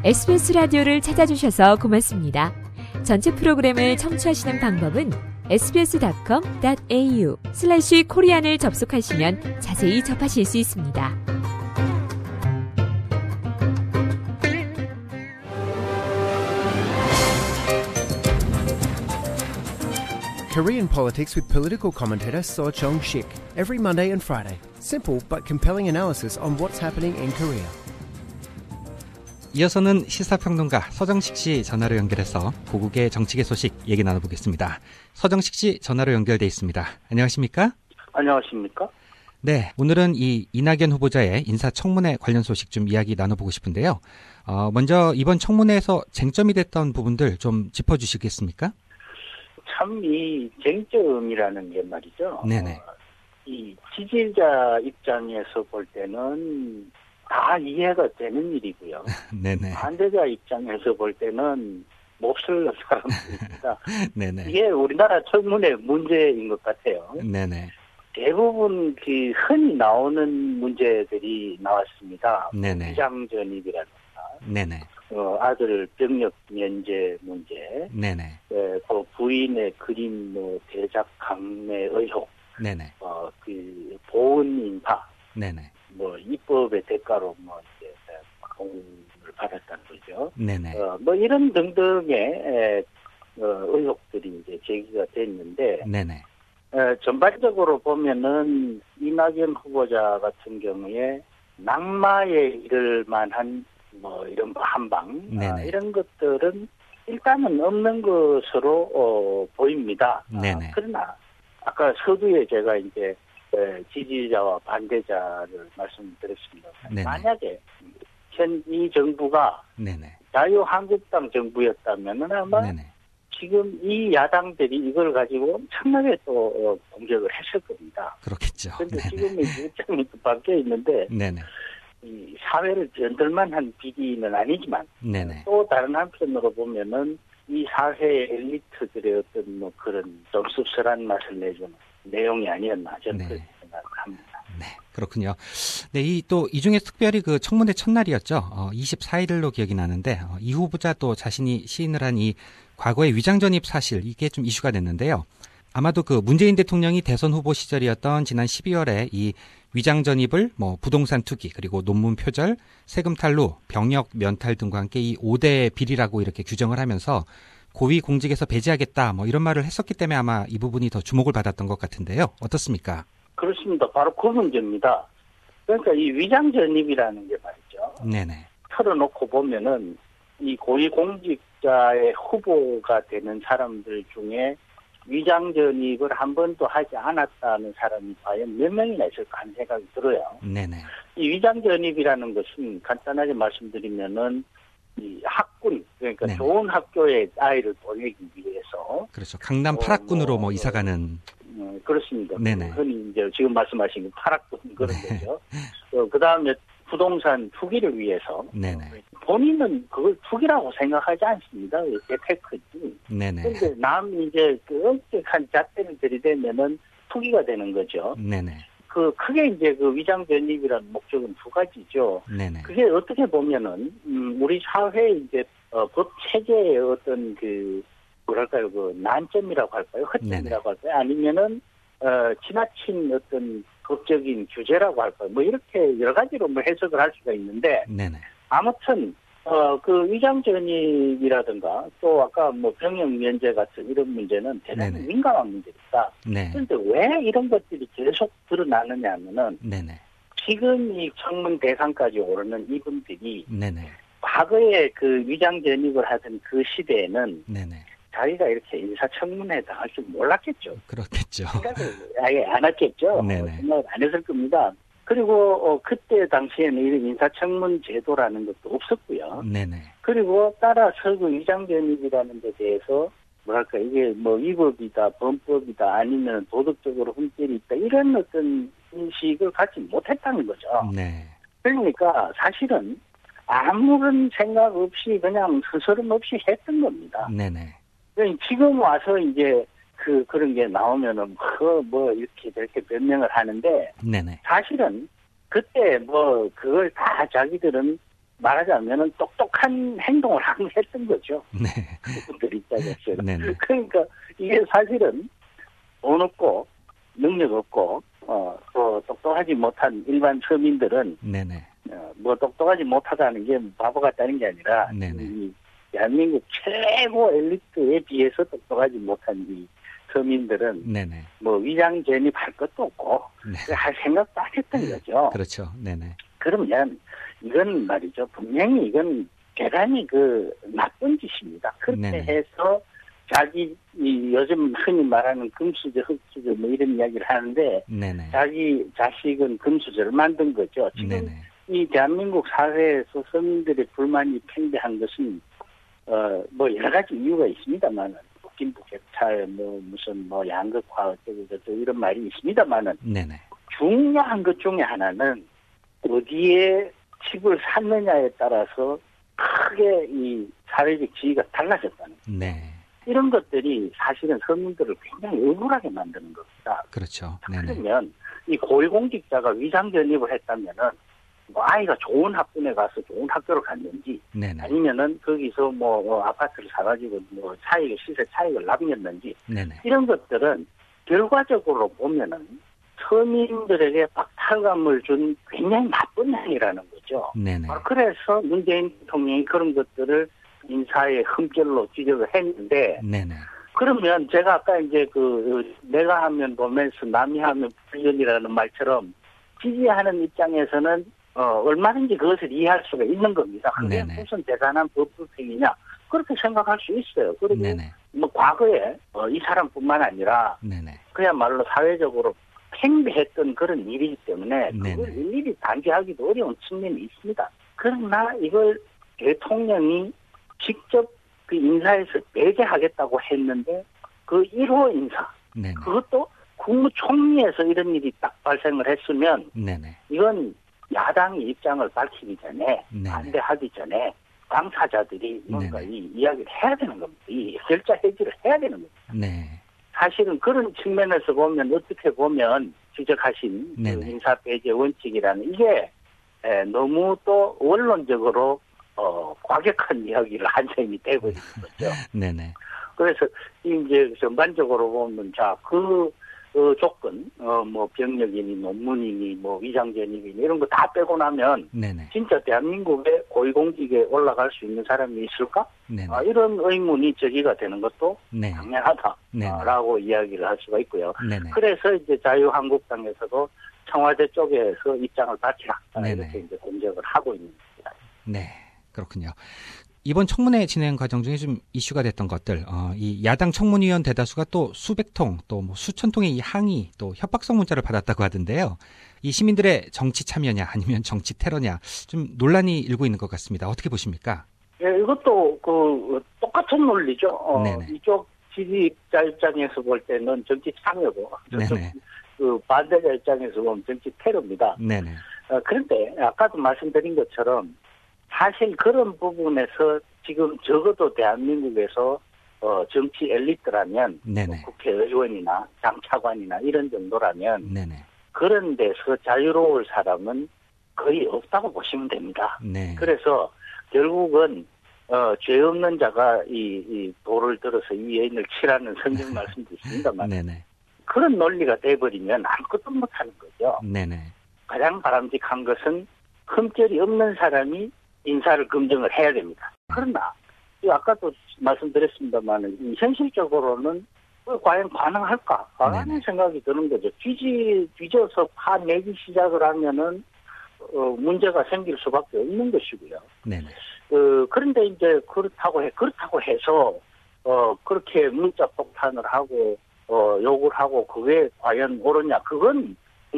SBS 라디오를 찾아주셔서 고맙습니다. 전체 프로그램을 청취하시는 방법은 sbs.com.au/korean을 접속하시면 자세히 접하실 수 있습니다. Korean politics with political commentator Seo Chong-sik. Every Monday and Friday. Simple but compelling analysis on what's happening in Korea. 이어서는 시사평론가 서정식 씨 전화로 연결해서 고국의 정치계 소식 얘기 나눠보겠습니다. 서정식 씨 전화로 연결돼 있습니다. 안녕하십니까? 안녕하십니까? 네, 오늘은 이 이낙연 후보자의 인사청문회 관련 소식 좀 이야기 나눠보고 싶은데요. 먼저 이번 청문회에서 쟁점이 됐던 부분들 좀 짚어주시겠습니까? 참 이 쟁점이라는 게 말이죠. 네네. 이 지지자 입장에서 볼 때는 다 이해가 되는 일이고요. 네네. 반대자 입장에서 볼 때는 몹쓸 사람들입니다. 네네. 이게 우리나라 청문회 문제인 것 같아요. 네네. 대부분 그 흔히 나오는 문제들이 나왔습니다. 네네. 위장전입이라든가, 네네. 아들 병역 면제 문제, 네네. 또 부인의 그림 대작 강매 의혹, 네네. 그 보훈 인파, 네네. 입법의 대가로 이제 공을 받았다는 거죠. 네네. 이런 등등의 의혹들이 이제 제기가 됐는데, 네네. 전반적으로 보면은 이낙연 후보자 같은 경우에 낙마에 이를 만한 이런 한방, 이런 것들은 일단은 없는 것으로 보입니다. 네네. 그러나 아까 서두에 제가 이제 지지자와 반대자를 말씀드렸습니다. 네네. 만약에 현 이 정부가 네네. 자유한국당 정부였다면 아마 네네. 지금 이 야당들이 이걸 가지고 엄청나게 또 공격을 했을 겁니다. 그렇겠죠. 그런데 네네. 지금 입장이 또 바뀌어 있는데 네네. 이 사회를 연들만한 비리는 아니지만 네네. 또 다른 한편으로 보면은 이 사회 엘리트들의 어떤 그런 좀 씁쓸한 맛을 내주는 내용이 아니었나 저는 네. 그렇게 생각합니다. 네, 그렇군요. 네, 이 중에서 특별히 그 청문회 첫날이었죠. 24일로 기억이 나는데, 이 후보자 또 자신이 시인을 한 이 과거의 위장전입 사실, 이게 좀 이슈가 됐는데요. 아마도 그 문재인 대통령이 대선 후보 시절이었던 지난 12월에 이 위장전입을 부동산 투기, 그리고 논문 표절, 세금 탈루, 병역 면탈 등과 함께 이 5대 비리라고 이렇게 규정을 하면서 고위 공직에서 배제하겠다, 이런 말을 했었기 때문에 아마 이 부분이 더 주목을 받았던 것 같은데요. 어떻습니까? 그렇습니다. 바로 그 문제입니다. 그러니까 이 위장전입이라는 게 말이죠. 네네. 털어놓고 보면은 이 고위공직자의 후보가 되는 사람들 중에 위장전입을 한 번도 하지 않았다는 사람이 과연 몇 명이나 있을까 하는 생각이 들어요. 네네. 이 위장전입이라는 것은 간단하게 말씀드리면은 이 학군, 그러니까 네네. 좋은 학교에 아이를 보내기 위해서. 그렇죠. 강남 8학군으로 이사가는. 그렇습니다. 네네. 흔히 이제 지금 말씀하신 8학군 그런 네. 거죠. 그 다음에 부동산 투기를 위해서. 네네. 본인은 그걸 투기라고 생각하지 않습니다. 재테크지. 네네. 그런데 남이 이제 그 엄격한 잣대를 들이대면은 투기가 되는 거죠. 네네. 크게 이제 그 위장전입이라는 목적은 두 가지죠. 네네. 그게 어떻게 보면은, 우리 사회 이제, 법 체계의 어떤 뭐랄까요, 난점이라고 할까요? 허점이라고 할까요? 아니면은, 지나친 어떤 법적인 규제라고 할까요? 이렇게 여러 가지로 해석을 할 수가 있는데, 네네. 아무튼, 그 위장전입이라든가, 또 아까 병역 면제 같은 이런 문제는 대단히 네네. 민감한 문제입니다. 네. 그런데 왜 이런 것들이 계속 드러나느냐 하면은, 네네. 지금 이 청문 대상까지 오르는 이분들이 네네. 과거에 그 위장전입을 하던 그 시대에는 네네. 자기가 이렇게 인사청문회 당할 줄 몰랐겠죠. 그렇겠죠. 생각을 아예 안 했겠죠. 네네. 생각을 안 했을 겁니다. 그리고 그때 당시에는 이런 인사청문 제도라는 것도 없었고요. 네네. 그리고 따라서 그 위장전입이라는 데 대해서 뭐랄까 이게 위법이다, 범법이다, 아니면 도덕적으로 흠결이 있다 이런 어떤 인식을 갖지 못했다는 거죠. 네. 그러니까 사실은 아무런 생각 없이 그냥 스스럼 없이 했던 겁니다. 네네. 그러니까 지금 와서 이제 그런 게 나오면은 이렇게 변명을 하는데 네네. 사실은 그때 그걸 다 자기들은 말하자면은 똑똑한 행동을 했던 거죠. 네. 그분들 입장에서는. 네네. 그러니까 이게 사실은 돈 없고 능력 없고 또 똑똑하지 못한 일반 서민들은 네네. 뭐 똑똑하지 못하다는 게 바보 같다는 게 아니라 네네. 이 대한민국 최고 엘리트에 비해서 똑똑하지 못한 이 서민들은 네네. 뭐 위장 전입할 것도 없고 네. 할 생각도 안 했던 거죠. 그렇죠. 네네. 그러면 이건 말이죠. 분명히 이건 대단히 그 나쁜 짓입니다. 그렇게 네네. 해서 자기 요즘 흔히 말하는 금수저, 흑수저 뭐 이런 이야기를 하는데 네네. 자기 자식은 금수저를 만든 거죠. 지금 네네. 이 대한민국 사회에서 서민들의 불만이 팽배한 것은 뭐 여러 가지 이유가 있습니다만은 김부 격차 뭐 무슨 뭐 양극화 어쩌고 이런 말이 있습니다만은 네네. 중요한 것 중에 하나는 어디에 집을 샀느냐에 따라서 크게 이 사회적 지위가 달라졌다는 거예요. 네. 이런 것들이 사실은 서민들을 굉장히 억울하게 만드는 겁니다. 그렇죠. 네네. 그러면 이 고위공직자가 위장 전입을 했다면은 뭐 아이가 좋은 학군에 가서 좋은 학교를 갔는지 네네. 아니면은 거기서 뭐 아파트를 사가지고 뭐 시세 차익을 남겼는지 네네. 이런 것들은 결과적으로 보면은 서민들에게 박탈감을 준 굉장히 나쁜 행위라는 거죠. 네네. 그래서 문재인 대통령이 그런 것들을 인사의 흠결로 지적을 했는데 네네. 그러면 제가 아까 이제 내가 하면 보면서 남이 하면 불륜이라는 말처럼 지지하는 입장에서는 얼마든지 그것을 이해할 수가 있는 겁니다. 그게 네네. 무슨 대단한 법불행위냐 그렇게 생각할 수 있어요. 그리고 네네. 뭐 과거에 이 사람뿐만 아니라 네네. 그야말로 사회적으로 팽배했던 그런 일이기 때문에 그걸 네네. 일일이 단죄하기도 어려운 측면이 있습니다. 그러나 이걸 대통령이 직접 그 인사에서 배제하겠다고 했는데 그 1호 인사 네네. 그것도 국무총리에서 이런 일이 딱 발생을 했으면 네네. 이건 야당이 입장을 밝히기 전에 네네. 반대하기 전에 당사자들이 뭔가 네네. 이 이야기를 해야 되는 겁니다. 이 결자 해지를 해야 되는 겁니다. 네. 사실은 그런 측면에서 보면 어떻게 보면 지적하신 그 네네. 인사 배제 원칙이라는 이게 너무 또 원론적으로 과격한 이야기를 한 셈이 되버리는 거죠. 네네. 그래서 이제 전반적으로 보면 그 조건 뭐 병력이니 논문이니 뭐 위장전입이니 이런 거 다 빼고 나면 네네. 진짜 대한민국의 고위공직에 올라갈 수 있는 사람이 있을까? 네네. 이런 의문이 제기가 되는 것도 네. 당연하다라고 이야기를 할 수가 있고요. 네네. 그래서 이제 자유한국당에서도 청와대 쪽에서 입장을 밝히라 네네. 이렇게 이제 공격을 하고 있는 겁니다. 네. 그렇군요. 이번 청문회 진행 과정 중에 좀 이슈가 됐던 것들, 이 야당 청문위원 대다수가 또 수백 통, 또 뭐 수천 통의 이 항의, 또 협박성 문자를 받았다고 하던데요. 이 시민들의 정치 참여냐, 아니면 정치 테러냐, 좀 논란이 일고 있는 것 같습니다. 어떻게 보십니까? 예, 이것도 똑같은 논리죠. 네네. 이쪽 지지자 입장에서 볼 때는 정치 참여고, 저쪽 네네. 반대자 입장에서 보면 정치 테러입니다. 네네. 그런데 아까도 말씀드린 것처럼 사실 그런 부분에서 지금 적어도 대한민국에서 정치 엘리트라면 네네. 국회의원이나 장차관이나 이런 정도라면 네네. 그런 데서 자유로울 사람은 거의 없다고 보시면 됩니다. 네. 그래서 결국은 죄 없는 자가 이 돌을 들어서 이 여인을 치라는 성경 말씀도 있습니다만 네네. 그런 논리가 돼버리면 아무것도 못하는 거죠. 네네. 가장 바람직한 것은 흠결이 없는 사람이 인사를 검증을 해야 됩니다. 그러나 아까도 말씀드렸습니다만 현실적으로는 과연 가능할까? 하는 생각이 드는 거죠. 뒤져서 파내기 시작을 하면은 문제가 생길 수밖에 없는 것이고요. 네네. 그런데 이제 그렇다고 해서 그렇게 문자 폭탄을 하고 욕을 하고 그게 과연 옳으냐? 그건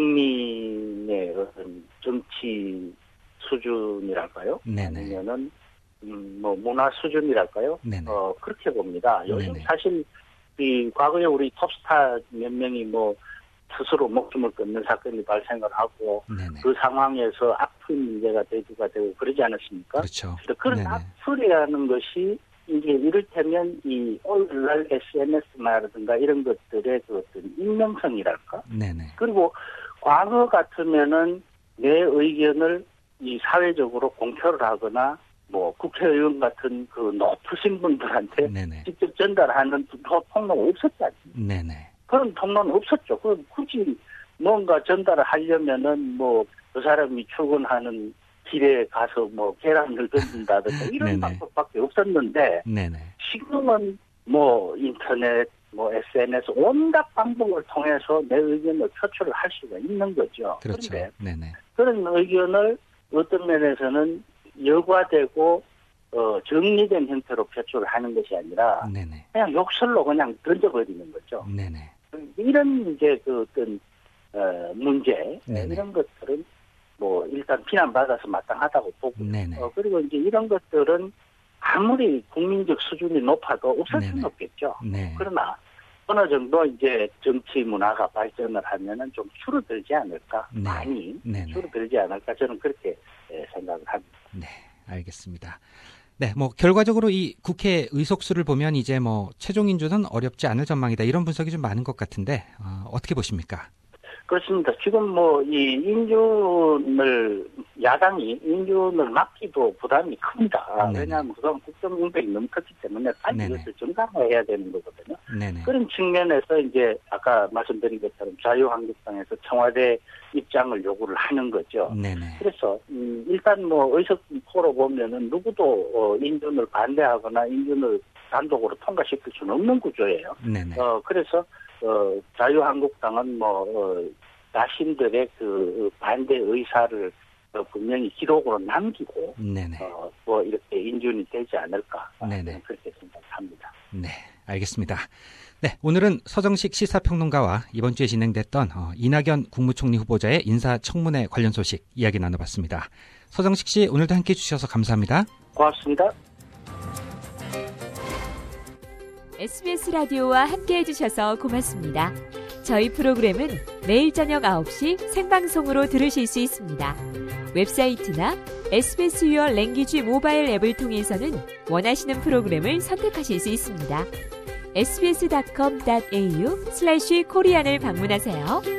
국민의 어떤 정치 수준이랄까요? 네네. 아니면은 뭐 문화 수준이랄까요? 네네. 그렇게 봅니다. 요즘 네네. 사실 이 과거에 우리 톱스타 몇 명이 뭐 스스로 목숨을 끊는 사건이 발생을 하고 네네. 그 상황에서 악플 문제가 대두가 되고 그러지 않았습니까? 그렇죠. 그런 네네. 악플이라는 것이 이제 이를테면 이 오늘날 SNS라든가 이런 것들의 그 어떤 익명성이랄까? 네네. 그리고 과거 같으면은 내 의견을 이 사회적으로 공표를 하거나 뭐 국회의원 같은 그 높으신 분들한테 네네. 직접 전달하는 통로가 없었지 않습니까? 네네. 그런 통로는 없었죠. 그럼 굳이 뭔가 전달을 하려면은 뭐 그 사람이 출근하는 길에 가서 뭐 계란을 던진다든가 이런 네네. 방법밖에 없었는데 네네. 지금은 뭐 인터넷, 뭐 SNS 온갖 방법을 통해서 내 의견을 표출을 할 수가 있는 거죠. 그렇죠. 그런데 네네. 그런 의견을 어떤 면에서는 여과되고 정리된 형태로 표출을 하는 것이 아니라 네네. 그냥 욕설로 그냥 던져버리는 거죠. 네네. 이런 이제 그 어떤 문제 네네. 이런 것들은 뭐 일단 비난받아서 마땅하다고 보고 네네. 그리고 이제 이런 것들은 아무리 국민적 수준이 높아도 없을 수는 네네. 없겠죠. 네. 그러나 어느 정도 이제 정치 문화가 발전을 하면은 좀 줄어들지 않을까 네. 많이 네네. 줄어들지 않을까 저는 그렇게 생각을 합니다. 네, 알겠습니다. 네, 뭐 결과적으로 이 국회 의석수를 보면 이제 뭐 최종 인준은 어렵지 않을 전망이다 이런 분석이 좀 많은 것 같은데 어떻게 보십니까? 그렇습니다. 지금 뭐 이 야당이 인준을 막기도 부담이 큽니다. 네네. 왜냐하면 그동안 국정농단이 너무 컸기 때문에 빨리 네네. 이것을 정상화해야 되는 거거든요. 네네. 그런 측면에서 이제 아까 말씀드린 것처럼 자유한국당에서 청와대 입장을 요구를 하는 거죠. 네네. 그래서 일단 뭐 의석포로 보면은 누구도 인준을 반대하거나 인준을 단독으로 통과시킬 수는 없는 구조예요. 네네. 그래서 자유한국당은 자신들의 그 반대 의사를 분명히 기록으로 남기고 네네. 뭐 이렇게 인준이 되지 않을까 네네. 그렇게 생각합니다. 네, 알겠습니다. 네, 오늘은 서정식 시사평론가와 이번 주에 진행됐던 이낙연 국무총리 후보자의 인사청문회 관련 소식 이야기 나눠봤습니다. 서정식 씨, 오늘도 함께해 주셔서 감사합니다. 고맙습니다. SBS 라디오와 함께해 주셔서 고맙습니다. 저희 프로그램은 매일 저녁 9시 생방송으로 들으실 수 있습니다. 웹사이트나 SBS Your Language 모바일 앱을 통해서는 원하시는 프로그램을 선택하실 수 있습니다. sbs.com.au/korean을 방문하세요.